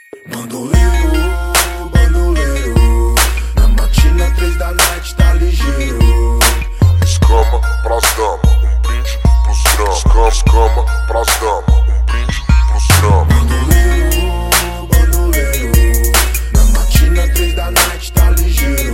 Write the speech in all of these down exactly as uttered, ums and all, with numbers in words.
Bandoleiro, bandoleiro, na matina três da night tá ligeiro. Escama pras dama, um brinde pros drama. Escama, escama pras dama, um brinde pros drama. Bandoleiro, bandoleiro, na matina três da night tá ligeiro.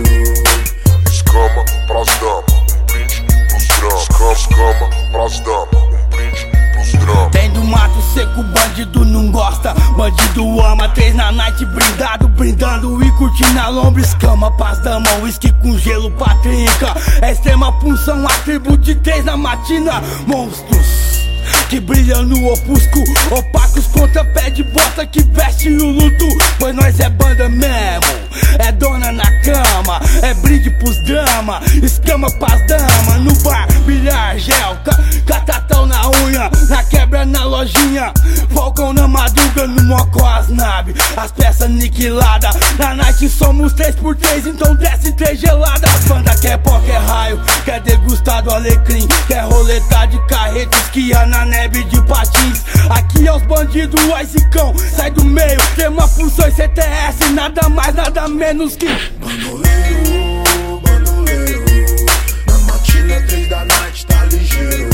Escama pras dama, um brinde pros drama. Escama, escama pras dama, um brinde pros drama. Tem do mato seco, bandido não gosta, bandido ama. Três na night, brindado, brindando e curtindo a lombra. Escama pras dama, whisky com gelo pra trinca. É extrema punção, a tribo de três na matina. Monstros que brilham no opusco, opacos contra pé de bota que veste o luto. Pois nós é banda mesmo, é dona na cama, é brinde pros drama. Escama pras dama, no bar, bilhar, gel, ca catatão na unha, na quebra na lojinha, falcão na madruga, no mocó as naves, as peças aniquiladas. Na night somos três por três, então desce três geladas. Banda quer pó, quer raio, quer degustado alecrim, quer roleta de carreta, esquia na neve de patins. Aqui é os bandidos, aizicão, sai do meio, tema funções C T S, nada mais, nada menos que bandoleiro, bandoleiro, na matina três da night tá ligeiro.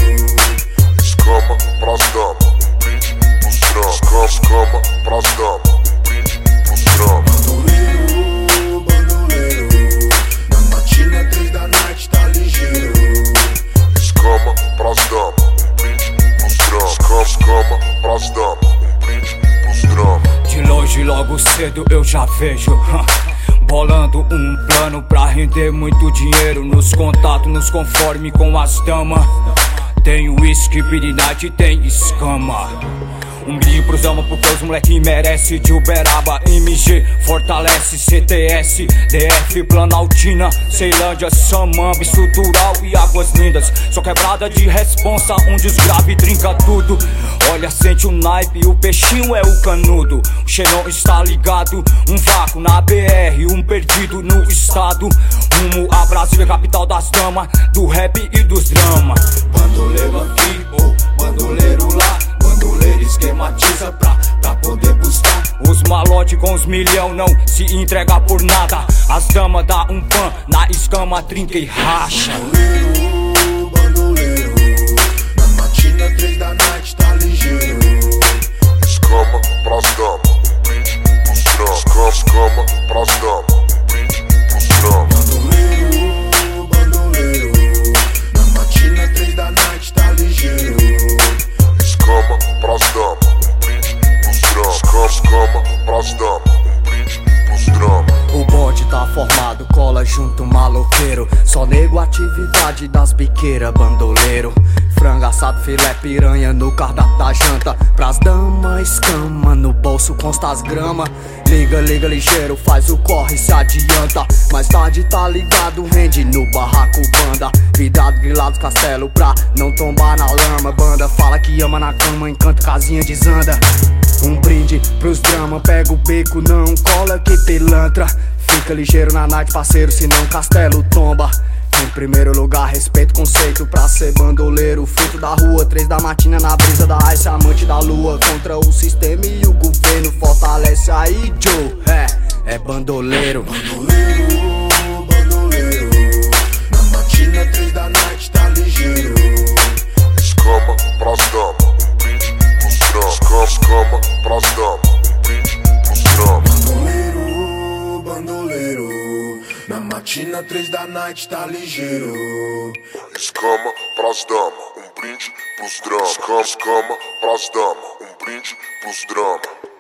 Escama pras dama, um brinde pros drama. Escama, escama pras dama, um brinde pros drama. Bandoleiro, bandoleiro, na matina três da night tá ligeiro. Escama pras dama, um brinde pros drama. Escama, escama pras dama, um brinde pros drama. De longe logo cedo eu já vejo bolando um plano pra render muito dinheiro nos contatos, nos conforme com as damas. Tem whisky, pirinite, tem escama. Um brinde pros dama porque os moleque merece. De Uberaba, M G, fortalece. C T S, D F, Planaltina, Ceilândia, Samamba, estrutural e águas lindas. Só quebrada de responsa, onde os grave trinca tudo. Olha, sente o naipe, o peixinho é o canudo. O xenon está ligado, um vácuo na B R, um perdido no estado. Rumo a Brasília, capital das damas, do rap e dos drama. Bandoleiro aqui, oh, bandoleiro lá, bandoleiro esquematiza pra, pra poder buscar. Os malote com os milhão não se entrega por nada. As damas dá um pan, na escama trinca e racha. Bandoleiro, bandoleiro, na matina três da night tá ligeiro. Escama pras dama, um brinde pros drama. Escama, escama pras dama, um brinde pros drama. Bandoleiro, bandoleiro, na matina três da night tá ligeiro. Escama pras dama, um brinde pros drama. Escama, escama pras dama, um brinde pros drama. O bonde tá formado, cola junto maloqueiro. Só nego atividade das biqueiras, bandoleiro. Frango assado, filé, piranha no cardápio da janta. Pras damas, escama, no bolso consta as grama. Liga, liga ligeiro, faz o corre, se adianta. Mais tarde tá ligado, rende no barraco banda. Vidado, grilado, castelo pra não tombar na lama. Banda fala que ama na cama, encanto, casinha desanda. Um brinde pros drama, pega o beco, não cola que pilantra. Fica ligeiro na night, parceiro, senão castelo tomba. Em primeiro lugar, respeito, conceito pra ser bandoleiro. Fruto da rua, três da matina na brisa da ice, amante da lua. Contra o sistema e o governo, fortalece aí, Joe. É, é bandoleiro. Bandoleiro, bandoleiro, na matina três da night tá ligeiro. Escama pras dama, um brinde pros drama. Escama, escama pras dama, um brinde pros drama. Bandoleiro, bandoleiro, na matina três da night tá ligeiro. Escama pras dama, um brinde pros drama. Escama, escama pras dama, um brinde pros drama.